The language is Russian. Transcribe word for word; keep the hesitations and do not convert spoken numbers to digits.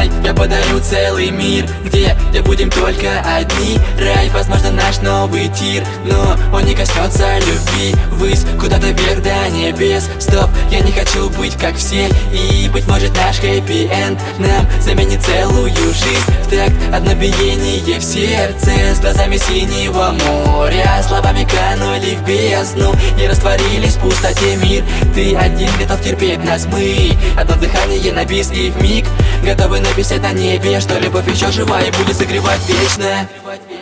Давай, я подарю целый мир, где, где будем только одни. Рай, возможно, наш новый тир, но он не коснется любви. Ввысь, куда-то вверх до небес. Стоп, я не хочу быть как все. И, быть может, наш хэппи-энд нам заменит целую жизнь. В такт одно биение в сердце, с глазами синего моря. Словами канули в бездну и растворились в пустоте. Мир, ты один готов терпеть нас, мы одно дыхание на бис и вмиг готовы написать на небе, что любовь еще жива и будет согревать вечно.